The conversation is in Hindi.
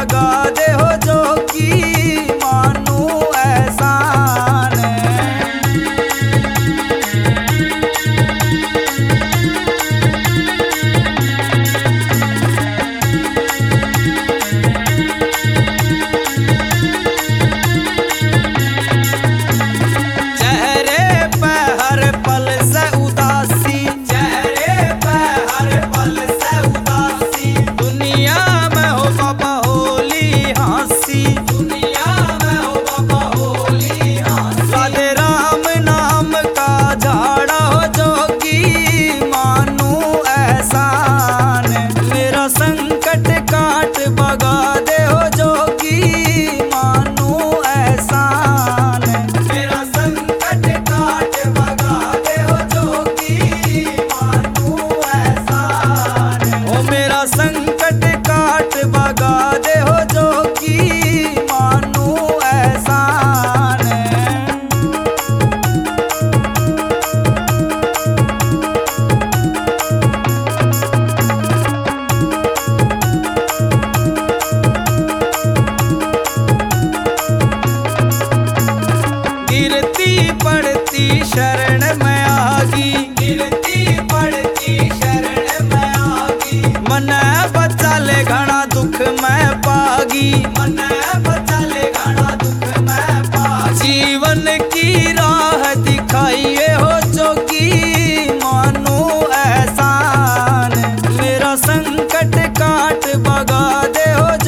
भगा दे हो जोगी मानू एहसान। चेहरे पे हर पल से उदासी, चेहरे पे हर पल से उदासी, दुनिया में हो बाबा होली हंसी, दुनिया में हो बाबा होली हंसी। राधे राम नाम का झाड़ा हो जोगी मानू एहसान। मेरा संकट काट भगा दे हो जोगी मानू एहसान। मेरा संकट काट भगा दे हो जोगी मानू एहसान। ओ मेरा संकट काट भगा दे हो जोगी मानू एहसान। गिरती पड़ती शरण में आगी, गिरती पड़ती शरण में आगी, मन बचा ले घना दुख में पागी, मन बचा ले घना दुख में पागी। जीवन की राह दिखाइए हो जोगी मानू एहसान। मेरा संकट काट भगा दे हो